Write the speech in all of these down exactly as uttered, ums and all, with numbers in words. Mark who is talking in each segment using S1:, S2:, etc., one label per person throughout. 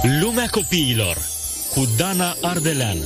S1: Lumea copiilor cu Dana Ardelean.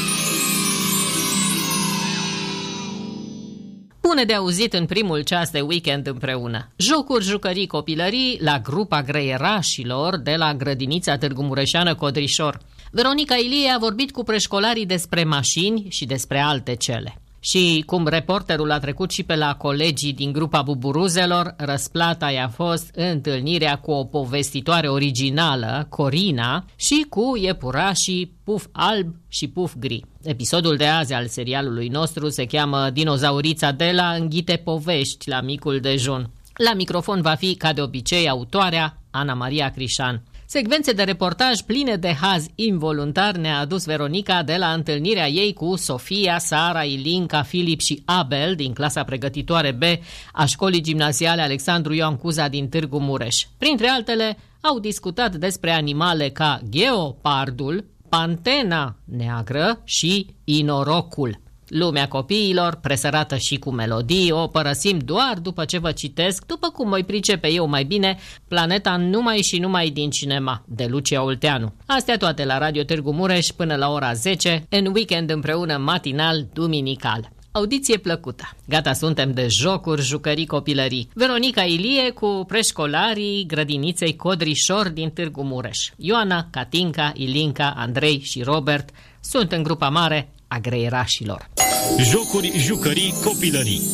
S2: Bune de auzit în primul ceas de weekend împreună. Jocuri, jucării, copilării la grupa Greierașilor de la grădinița Târgu Mureșeană Codrișor. Veronica Ilie a vorbit cu preșcolarii despre mașini și despre alte cele. Și cum reporterul a trecut și pe la colegii din grupa Buburuzelor, răsplata i-a fost întâlnirea cu o povestitoare originală, Corina, și cu iepurașii Puf Alb și Puf Gri. Episodul de azi al serialului nostru se cheamă Dinozaurița Dela înghite povești la micul dejun. La microfon va fi, ca de obicei, autoarea Ana Maria Crișan. Secvențe de reportaj pline de haz involuntar ne-a adus Veronica de la întâlnirea ei cu Sofia, Sara, Ilinca, Filip și Abel din clasa pregătitoare B a școlii gimnaziale Alexandru Ioan Cuza din Târgu Mureș. Printre altele, au discutat despre animale ca gheopardul, pantena neagră și inorocul. Lumea copiilor, presărată și cu melodii, o părăsim doar după ce vă citesc, după cum voi pricepe eu mai bine, Planeta numai și numai din cinema, de Lucia Olteanu. Astea toate la Radio Târgu Mureș până la ora zece, în weekend împreună matinal duminical. Audiție plăcută! Gata suntem de jocuri, jucării, copilării. Veronica Ilie cu preșcolarii grădiniței Codrișor din Târgu Mureș. Ioana, Catinca, Ilinca, Andrei și Robert sunt în grupa mare a Greierașilor.
S1: Jocuri, jucării, copilării.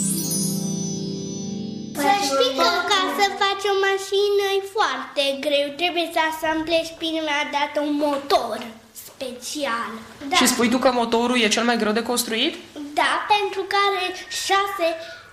S3: Să știi că ca să faci o mașină e foarte greu. Trebuie să asamblezi prima dată un motor special. Da.
S4: Și spui tu că motorul e cel mai greu de construit?
S3: Da, pentru că are șase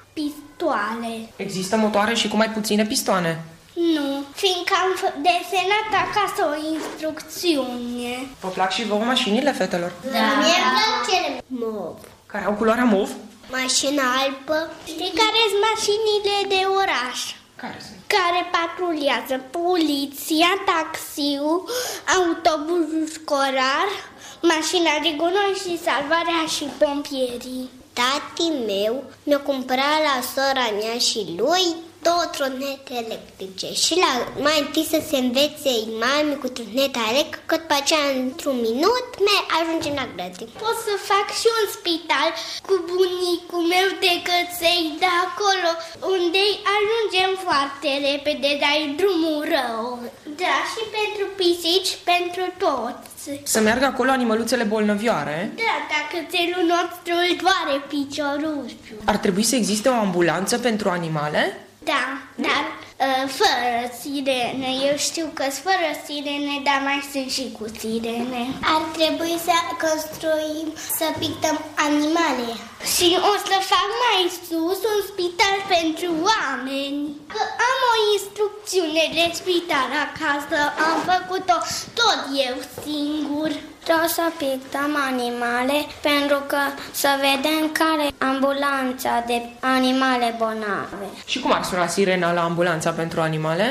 S3: pistoane.
S4: Există motoare și cu mai puține pistoane?
S3: Nu, fiindcă am desenat acasă o instrucțiune.
S4: Vă plac și vouă mașinile, fetelor?
S3: Da. Mie îmi plac cele mov.
S4: Care au culoarea mov?
S3: Mașina albă. Știi care sunt mașinile de oraș?
S4: Care sunt?
S3: Care patruliază poliția, taxiul, autobuzul școlar, mașina de gunoi și salvarea și pompierii. Tati meu mi-a cumpărat la sora mea și lui două tronete electrice și la mai întâi să se învețe mami cu troneta electrică, că după aceea într-un minut mai ajungem la grădini. Pot să fac și un spital cu bunicul meu de căței de acolo, unde ajungem foarte repede, dar e drumul rău. Da, și pentru pisici, pentru toți.
S4: Să meargă acolo animăluțele bolnăvioare?
S3: Da, dacă țelul nostru îl doare piciorușul.
S4: Ar trebui să existe o ambulanță pentru animale?
S3: Da, dar uh, fără sirene. Eu știu că fără sirene, dar mai sunt și cu sirene. Ar trebui să construim, să pictăm animale. Și o să fac mai sus un spital pentru oameni. Că am o instrucțiune de spital acasă, am făcut-o tot eu singur. Vreau să pictăm animale pentru că să vedem care e ambulanța de animale bolnave.
S4: Și cum ar suna sirena la ambulanța pentru animale?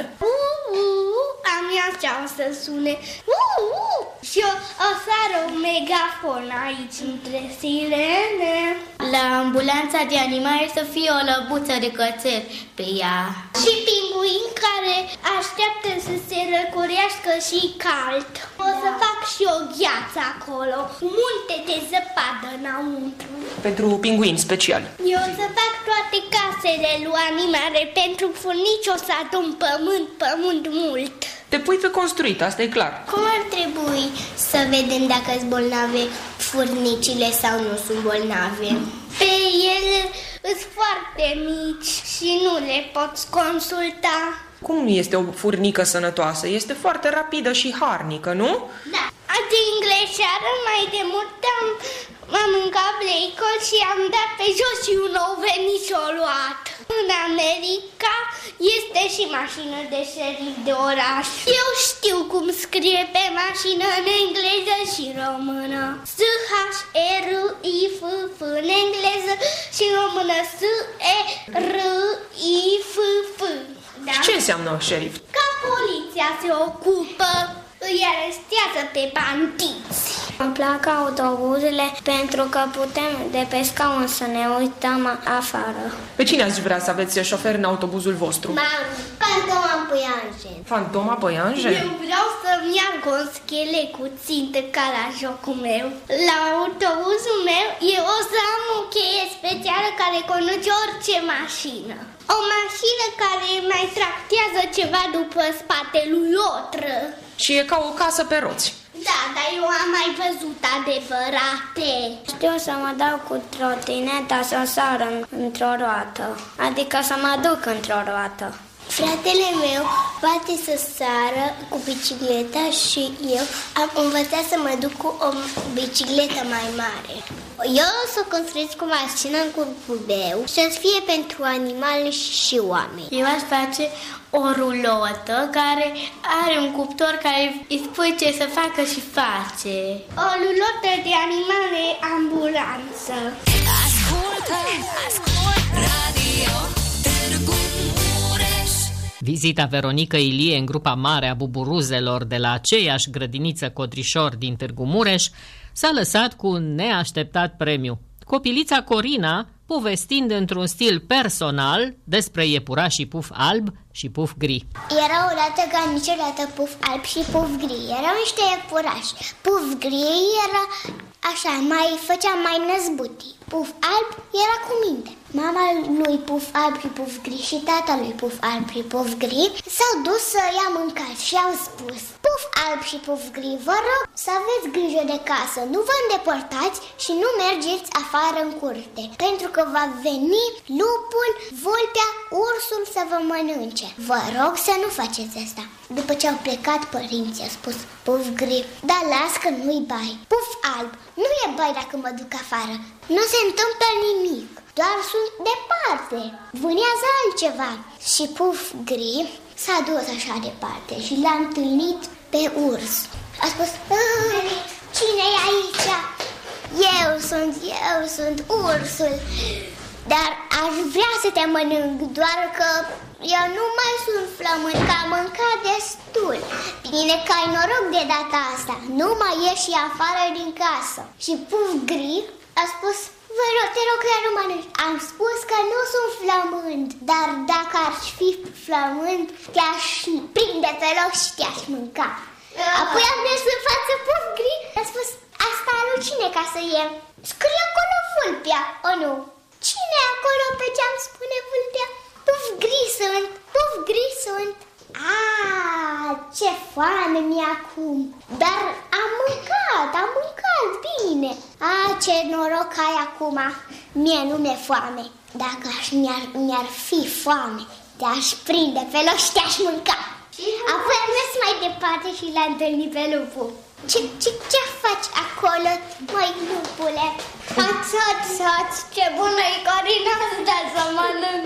S3: Uh-uh, a mea ce-au să sune. Uh-uh, și o, o sară un megafon aici între sirene.
S5: La ambulanța de animale să fie o lăbuță de cățel pe ea.
S3: Și pinguini care așteaptă să se răcorească și cald. O să fac și o gheață acolo, munte de zăpadă înăuntru.
S4: Pentru pinguini special.
S3: Eu o să fac toate casele lui animale, pentru furnici o să adun pământ, pământ mult.
S4: Te pui pe construit, asta e clar.
S3: Cum ar trebui să vedem dacă sunt bolnave furnicile sau nu sunt bolnave? Pe ele sunt foarte mici și nu le poți consulta.
S4: Cum este o furnică sănătoasă? Este foarte rapidă și harnică, nu?
S3: Da. De engleșeară mai de mult am, am mâncat bacon și am dat pe jos și un ou venit și o luat. În America este și mașină de șerif de oraș. Eu știu cum scrie pe mașină în engleză și română. S H E R I F F în engleză și în română S E R I F F. Da?
S4: Și ce înseamnă șerif?
S3: Ca poliția se ocupă, îi arestează pe bandiți. Îmi plac autobuzele pentru că putem de pe scaun să ne uităm afară.
S4: Pe cine ați vrea să aveți șofer în autobuzul vostru?
S3: Mami, Fantoma Păianjen.
S4: Fantoma Păianjen?
S3: Eu vreau să-mi iau o schele cu țintă ca la jocul meu. La autobuzul meu eu o să am o cheie specială care conduce orice mașină. O mașină care mai tractează ceva după spatele otră.
S4: Și e ca o casă pe roți.
S3: Da, dar eu am mai văzut adevărate. Știu să mă dau cu trotineta să sar într-o roată. Adică să mă duc într-o roată. Fratele meu poate să sară cu bicicleta și eu am învățat să mă duc cu o bicicletă mai mare. Eu o să construiesc o mașină în corpul meu să fie pentru animale și oameni. Eu aș face o rulotă care are un cuptor care îi spui ce să facă și face. O rulotă de animale ambulanță.
S6: Ascultă, ascultă radio Târgu Mureș.
S2: Vizita Veronica Ilie în grupa mare a buburuzelor de la aceeași grădiniță Codrișor din Târgu Mureș s-a lăsat cu un neașteptat premiu. Copilița Corina povestind într-un stil personal despre iepurașii Puf Alb și Puf Gri.
S3: Era odată ca niciodată Puf Alb și Puf Gri. Erau niște iepurași. Puf Gri era așa, mai făcea mai năzbutii. Puf Alb era cu minte. Mama lui Puf Alb și Puf Gri și tata lui Puf Alb și Puf Gri s-au dus să ia mâncare și au spus: Puf Alb și Puf Gri, vă rog să aveți grijă de casă, nu vă îndepărtați și nu mergeți afară în curte, pentru că va veni lupul, vulpea, ursul să vă mănânce. Vă rog să nu faceți asta. După ce au plecat părinții, a spus Puf Gri: da, las că nu-i bai. Puf Alb: nu e bai dacă mă duc afară, nu se întâmplă nimic, doar sunt departe, vânează altceva. Și Puf Gri s-a dus așa departe și l-a întâlnit pe urs. A spus: cine e aici? Eu sunt, eu sunt ursul, dar aș vrea să te mănânc, doar că eu nu mai sunt flământ, că am mâncat destul. Bine că ai noroc de data asta, nu mai ieși afară din casă. Și Puf Gri a spus: vă rog, te rog, că nu mănânci. Am spus că nu sunt flământ, dar dacă aș fi flământ, te-aș prinde pe loc și te-aș mânca. Apoi am mers în față Puf Gri, a spus: asta alucine ca să e. Scrie acolo vulpea, o nu? Cine e acolo pe geam, spune vulpea? Puf Gri sunt, Puf Gri sunt. Aaa, ce foame mi-e acum. Dar am mâncat, am mâncat bine. A, ce noroc ai acum. Mie nu mi-e foame. Dacă aș, mi-ar, mi-ar fi foame, te-aș prinde pe loc și te-aș mânca. Apoi am mers mai departe și l-am întâlnit pe lupul. Ce, ce, ce faci acolo, măi lupule? Ați, ați, ați, ce bună e Corina asta să mănânc.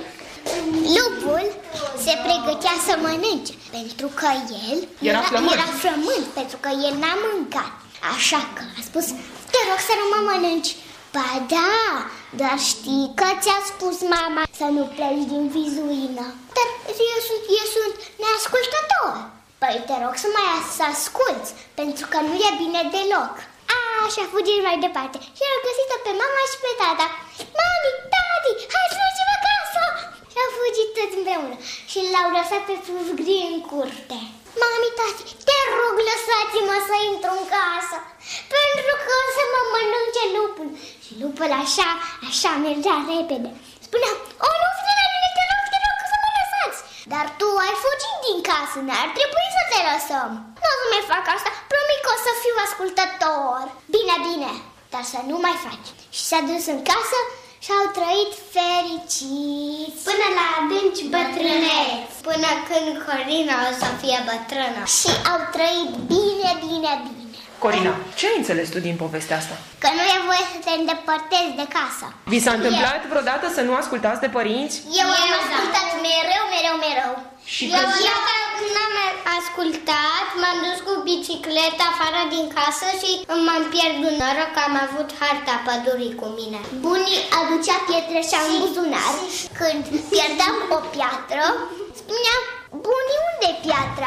S3: Lupul se pregătea să mănânce, pentru că el
S4: era, era, flământ.
S3: era flământ, pentru că el n-a mâncat. Așa că a spus: te rog să nu mă mănânci. Ba da, dar știi că ți-a spus mama să nu pleci din vizuină. Dar eu sunt, eu sunt neascultător. Păi te rog să mai să asculți, pentru că nu e bine deloc. A, și-a fugit mai departe și a găsit-o pe mama și pe tata. Mami, tati, hai să mergem acasă! Și au fugit toți împreună și l-au lăsat pe Puf Gri în curte. Mami, tati, te rog, lăsați-mă să intru în casă, pentru că o să mă mănânce lupul. Și lupul așa, așa mergea repede. Spunea: o, nu, frate, te rog, te rog să mă lăsați. Dar tu ai fugit din casă, n-ar trebui să te lăsăm. Nu o să mai fac asta, promit că o să fiu ascultător. Bine, bine, dar să nu mai faci. Și s-a dus în casă și au trăit fericiți până la adânci bătrâneți, până când Corina o să fie bătrână. Și au trăit bine, bine, bine.
S4: Corina, ce ai înțeles tu din povestea asta?
S3: Că nu e voie să te îndepărtezi de casă.
S4: Vi s-a întâmplat vreodată să nu ascultați de părinți?
S3: Eu am ascultat mereu, mereu, mereu.
S4: Și
S3: eu când am ascultat, m-am dus cu bicicleta afară din casă și m-am pierdut. Noroc că am avut harta pădurii cu mine. Bunii aducea pietre și în buzunar. Când pierdeam o piatră, spunea: bunii, unde e piatra?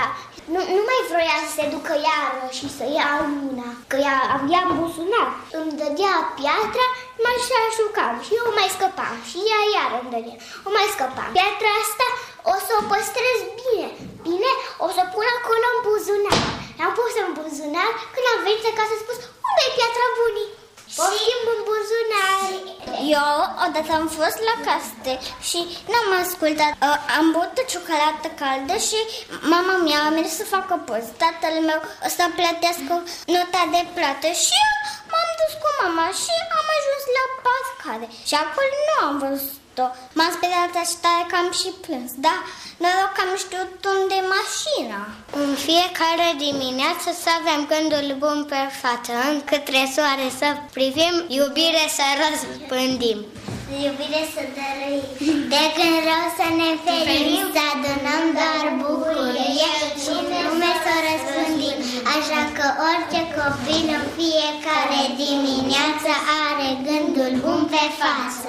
S3: nu, nu mai vroia să se ducă iară și să ia una, că ea avea în buzunar. Îmi dădea piatra, mai și jucam și eu mai scăpam și ea iară îmi dădea. O mai scăpam. Piatra asta o să o păstrez bine, bine, o să o pun acolo în buzunar. L-am pus în buzunar, când am venit acasă a spus, unde e piatra bunii? Poftim în buzunar. Eu odată am fost la castel și n-am ascultat. Am băut o ciocolată caldă și mama mea a mers să facă post. Tatăl meu să plătească nota de plată și eu m-am dus cu mama și am ajuns la pascale. Și acolo nu am văzut-o. M-am speriat așa tare că am și plâns. Da, noroc că am știut unde e mașina. În fiecare dimineață să avem gândul bun pe față, încătre soare să privim, iubire să răspândim. Iubire să dăruim, de când rău să ne ferim, să adunăm doar bucurie și în lume să răspândim. Așa că orice copil în fiecare dimineață are gândul bun pe față.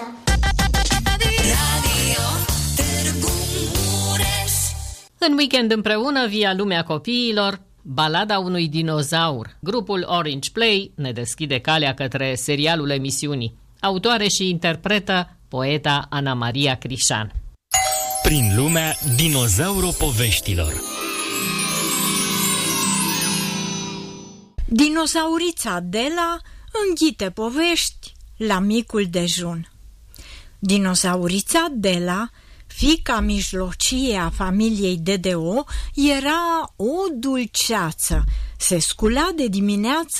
S2: În weekend împreună, via lumea copiilor, balada unui dinozaur. Grupul Orange Play ne deschide calea către serialul emisiunii. Autoare și interpretă poeta Ana Maria Crișan.
S1: Prin lumea dinozauropoveștilor.
S7: Dinozaurița Adela înghite povești la micul dejun. Dinozaurița Adela, fiica mijlocie a familiei D D O, era o dulceață. Se scula de dimineață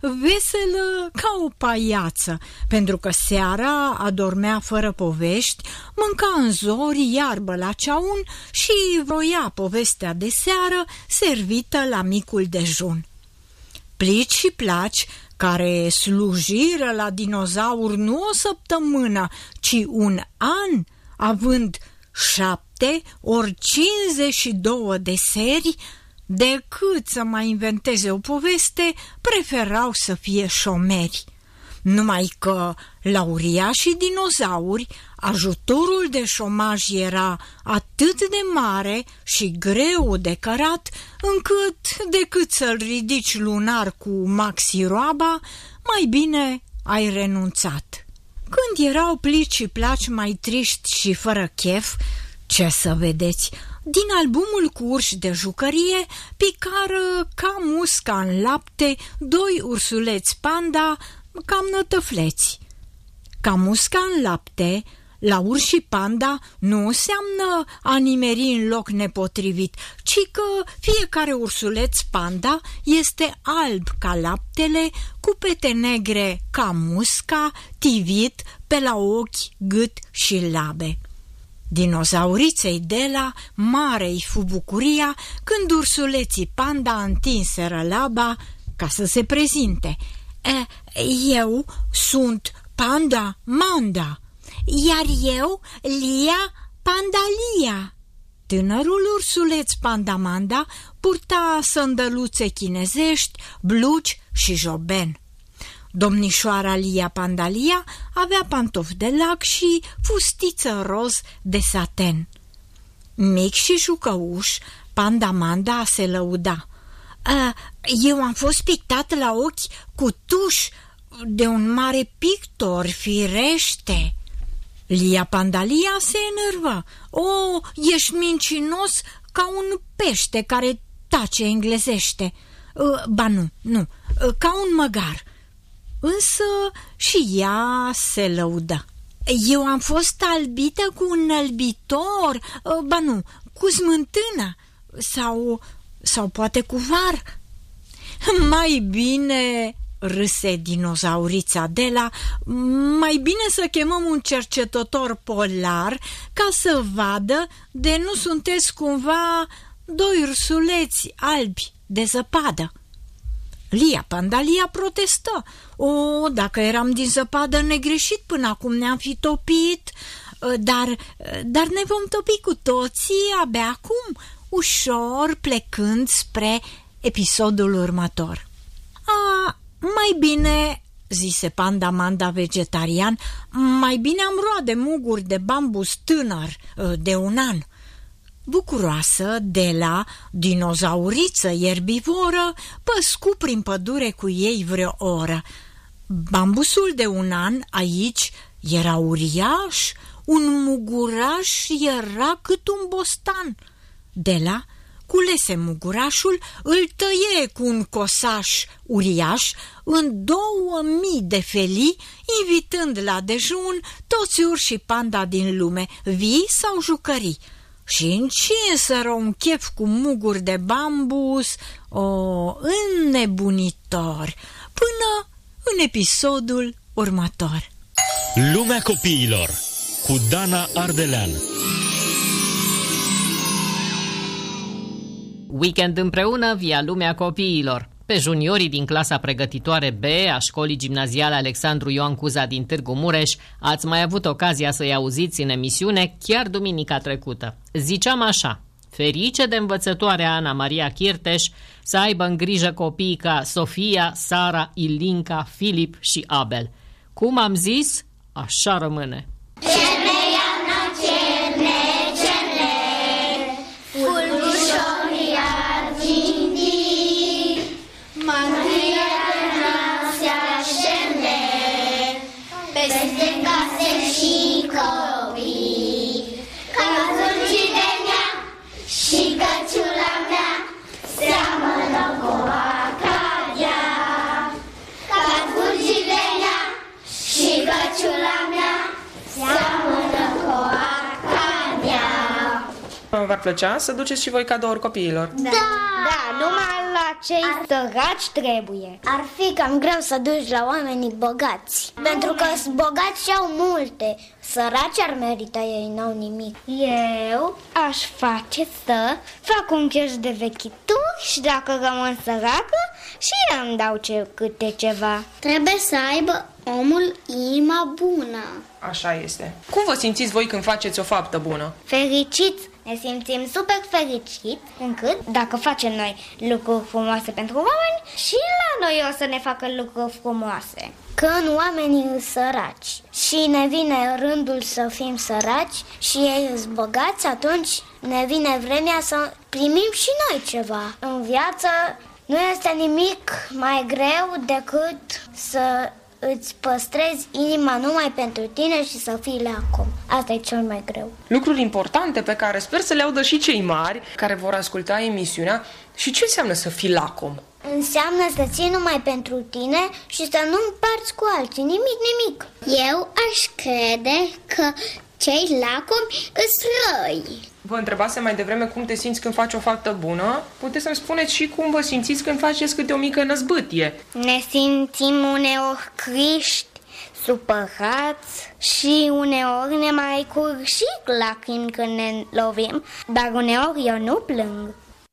S7: veselă ca o paiață, pentru că seara adormea fără povești, mânca în zori iarbă la ceaun și vroia povestea de seară servită la micul dejun. Plici și placi, care slujiră la dinozaur nu o săptămână, ci un an, având șapte ori cincizeci și două de seri, decât să mai inventeze o poveste, preferau să fie șomeri. Numai că la uriașii dinozauri ajutorul de șomaj era atât de mare și greu de cărat, încât decât să-l ridici lunar cu maxiroaba, mai bine ai renunțat. Când erau plici și placi mai triști și fără chef, ce să vedeți, din albumul cu urși de jucărie picară ca musca în lapte doi ursuleți panda cam nătăfleți. Ca musca în lapte, la urși și panda nu înseamnă a nimeri în loc nepotrivit, ci că fiecare ursuleț panda este alb ca laptele, cu pete negre ca musca, tivit pe la ochi, gât și labe. Dinozauriței Dela mare-i fu bucuria când ursuleții panda întinseră laba ca să se prezinte. E, eu sunt Panda Manda, iar eu Lia Pandalia. Tânărul ursuleț Panda Manda purta sandăluțe chinezești, blugi și joben. Domnișoara Lia Pandalia avea pantofi de lac și fustiță roz de saten. Mic și jucăuș, Panda Manda se lăuda. Eu am fost pictat la ochi cu tuș de un mare pictor, firește. Lia Pandalia se enervă. O, ești mincinos ca un pește care tace englezește. Ba nu, nu, ca un măgar. Însă și ea se lăudă. Eu am fost albită cu un înălbitor, ba nu, cu smântână sau, sau poate cu var. Mai bine, râse dinozaurița Adela, mai bine să chemăm un cercetător polar ca să vadă de nu sunteți cumva doi ursuleți albi de zăpadă. Lia Pandalia protestă. O, dacă eram din zăpadă negreșit până acum ne-am fi topit, dar, dar ne vom topi cu toții abia acum, ușor plecând spre episodul următor. A, mai bine, zise Panda Manda vegetarian, mai bine am roade muguri de bambus tânăr de un an. Bucuroasă, Dela, dinozauriță ierbivoră, păscu prin pădure cu ei vreo oră. Bambusul de un an aici era uriaș, un muguraș era cât un bostan. Dela culese mugurașul, îl tăie cu un cosaș uriaș în două mii de felii, invitând la dejun toți urși și panda din lume, vii sau jucării. Și încinseră un chef cu muguri de bambus, o, înnebunitor, până în episodul următor.
S1: Lumea copiilor cu Dana Ardelean.
S2: Weekend împreună via Lumea copiilor. Pe juniorii din clasa pregătitoare B a școlii gimnaziale Alexandru Ioan Cuza din Târgu Mureș ați mai avut ocazia să-i auziți în emisiune chiar duminica trecută. Ziceam așa: ferice de învățătoarea Ana Maria Chirteș, să aibă în grijă copiii ca Sofia, Sara, Ilinca, Filip și Abel. Cum am zis, așa rămâne.
S3: Cerne, iarna, cerne, cerne, fulgușorii argintii, mânia se așterne, peste case și copii, ca zurcidenia și căciula mea seamănă cu Arcadia, ca zurcidenia și căciula mea seamănă cu Arcadia.
S4: V-ar plăcea să duceți și voi cadouri copiilor?
S3: Da, da, numai la cei ar... săraci trebuie. Ar fi cam greu să duci la oamenii bogați, pentru că sunt bogați și au multe. Săraci ar merita, ei n-au nimic. Eu aș face să fac un cheș de vechituri și dacă rămân săracă și eu îmi dau ce, câte ceva. Trebuie să aibă omul inima bună.
S4: Așa este. Cum vă simțiți voi când faceți o faptă bună?
S3: Fericiți, ne simțim super fericiți, încât dacă facem noi lucruri frumoase pentru oameni, și la noi o să ne facă lucruri frumoase. Când oamenii sunt săraci și ne vine rândul să fim săraci și ei sunt bogați, atunci ne vine vremea să primim și noi ceva. În viață nu este nimic mai greu decât să îți păstrezi inima numai pentru tine și să fii lacom. Asta e cel mai greu.
S4: Lucruri importante pe care sper să le audă și cei mari care vor asculta emisiunea. Și ce înseamnă să fii lacom?
S3: Înseamnă să ții numai pentru tine și să nu împarți cu alții. Nimic, nimic. Eu aș crede că cei lacomi îs răi.
S4: Vă întrebasem mai devreme cum te simți când faci o faptă bună. Puteți să-mi spuneți și cum vă simțiți când faceți câte o mică năzbâtie.
S3: Ne simțim uneori criști, supărați și uneori ne mai curg și lacrimi când ne lovim, dar uneori eu nu plâng.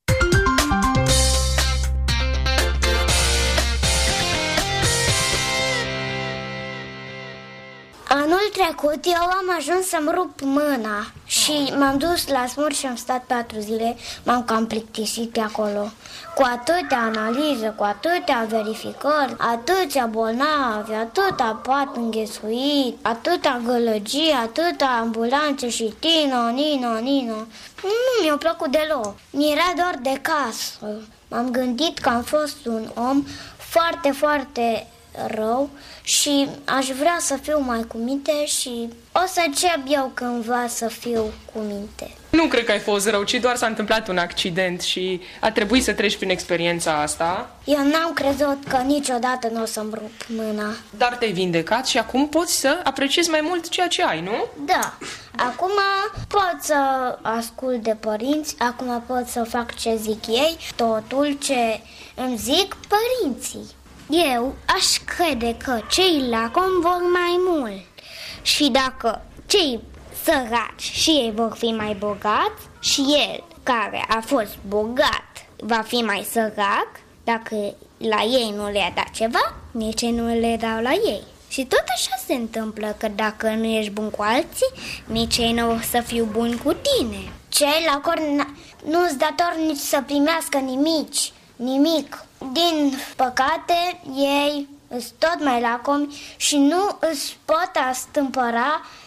S3: Anul trecut eu am ajuns să-mi rup mâna și m-am dus la smur și am stat patru zile, m-am cam plictisit pe acolo. Cu atâtea analize, cu atâtea verificări, atâția bolnavi, atâta pat înghesuit, atâta gălăgie, atâta ambulanțe și tino, nino, nino. Nu mi-a plăcut deloc. Mi-era doar de casă. M-am gândit că am fost un om foarte, foarte rău și aș vrea să fiu mai cu minte și o să încep eu cândva să fiu cu minte.
S4: Nu cred că ai fost rău, ci doar s-a întâmplat un accident și a trebuit să treci prin experiența asta.
S3: Eu n-am crezut că niciodată nu o să-mi rup mâna.
S4: Dar te-ai vindecat și acum poți să apreciezi mai mult ceea ce ai, nu?
S3: Da, acum pot să ascult de părinți, acum pot să fac ce zic ei, totul ce îmi zic părinții. Eu aș crede că cei lacomi vor mai mult și dacă cei săraci și ei vor fi mai bogați și el care a fost bogat va fi mai sărac, dacă la ei nu le-a dat ceva, nici ei nu le dau la ei. Și tot așa se întâmplă, că dacă nu ești bun cu alții, nici ei nu o să fiu buni cu tine. Cei lacomi nu-ți dator nici să primească nimici, nimic. Din păcate, ei sunt tot mai lacomi și nu îți pot astâmpăra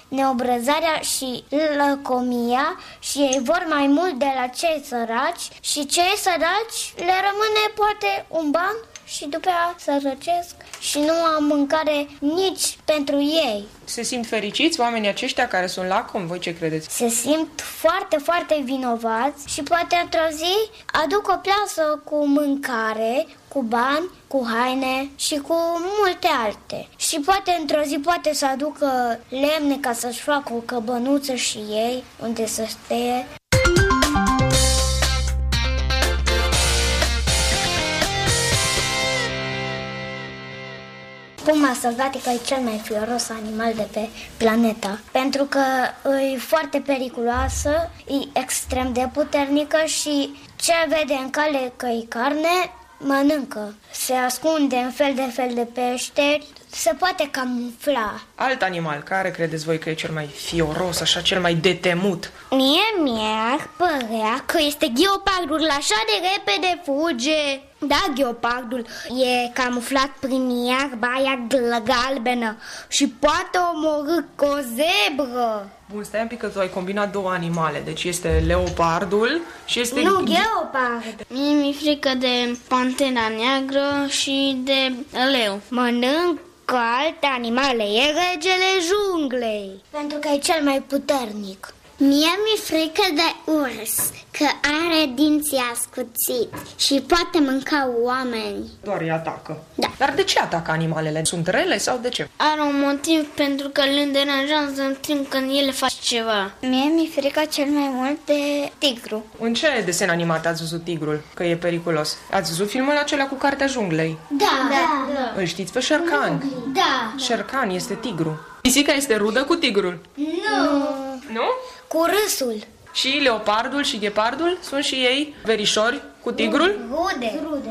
S3: neobrăzarea și lăcomia și ei vor mai mult de la cei săraci și cei săraci le rămâne poate un ban și după aia sărăcesc și nu am mâncare nici pentru ei.
S4: Se simt fericiți oamenii aceștia care sunt lacomi? Voi ce credeți?
S3: Se simt foarte, foarte vinovați și poate într-o zi aduc o plasă cu mâncare, cu bani, cu haine și cu multe alte. Și poate într-o zi poate să aducă lemne ca să-și facă o căbănuță și ei unde să stea. Puma sălbatică e cel mai fioros animal de pe planeta, pentru că e foarte periculoasă, e extrem de puternică și ce vede în cale că e carne, mănâncă. Se ascunde în fel de fel de peșteri, se poate camufla.
S4: Alt animal, care credeți voi că e cel mai fioros, așa, cel mai de temut?
S3: Mie mi-ar părea că este gheopardul, așa de repede fuge. Da, gheopardul e camuflat prin iarba aia galbenă și poate omorî cu o zebră.
S4: Bun, stai un pic că tu ai combinat două animale, deci este leopardul și este...
S3: Nu, gheopard.
S5: Mie mi-e frică de pantera neagră și de leu.
S3: Mănâncă alte animale, e regele junglei, pentru că e cel mai puternic.
S8: Mie mi-e frică de urs, că are dinții ascuțiți și poate mânca oameni.
S4: Doar îi atacă.
S8: Da.
S4: Dar de ce atacă animalele? Sunt rele sau de ce?
S5: Are un motiv pentru că îl deranjează în timp când ele fac ceva.
S3: Mie mi-e frică cel mai mult de tigru.
S4: În ce desen animat ați văzut tigrul? Că e periculos. Ați văzut filmul acela cu Cartea Junglei?
S8: Da, da,
S3: da.
S4: Îl știți pe Shere Khan?
S8: da.
S4: Shere Khan este tigru. Pisica este rudă cu tigrul.
S8: Nu.
S4: Nu?
S3: Cu râsul.
S4: Și leopardul și ghepardul sunt și ei verișori cu tigrul?
S3: Rude. Rude.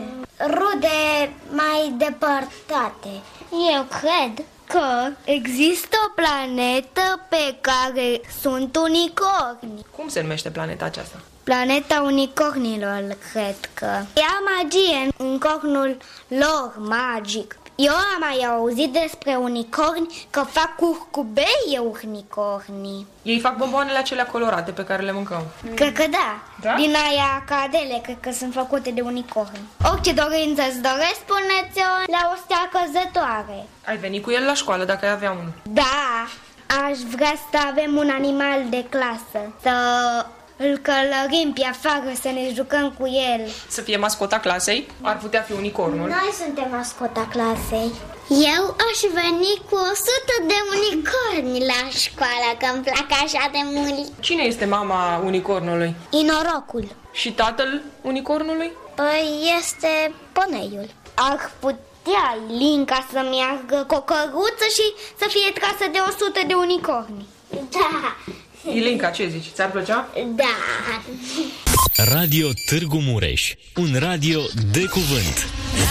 S3: Rude mai depărtate. Eu cred că există o planetă pe care sunt unicorni.
S4: Cum se numește planeta aceasta?
S3: Planeta unicornilor, cred că. Ia magie în cornul lor magic. Eu am mai auzit despre unicorni că fac curcubeie unicornii.
S4: Ei fac bomboanele acelea colorate pe care le mâncăm.
S3: Cred că da.
S4: Da?
S3: Din aia cadele, cred că sunt făcute de unicorni. Orice dorință îți doresc, spuneți-o la o stea căzătoare.
S4: Ai venit cu el la școală dacă ai avea unul.
S3: Da, aș vrea să avem un animal de clasă, să îl călărim pe afară, să ne jucăm cu el.
S4: Să fie mascota clasei, ar putea fi unicornul.
S3: Noi suntem mascota clasei.
S8: Eu aș veni cu o sută de unicorni la școală, că îmi plac așa de mult.
S4: Cine este mama unicornului?
S3: Inorocul.
S4: Și tatăl unicornului?
S3: Păi este poneiul. Ar putea Linca să meargă cu o căruță și să fie trasă de o sută de unicorni.
S8: Da.
S4: Ilinca, ce zici? Ți-ar plăcea?
S8: Da.
S1: Radio Târgu Mureș, un radio de cuvânt.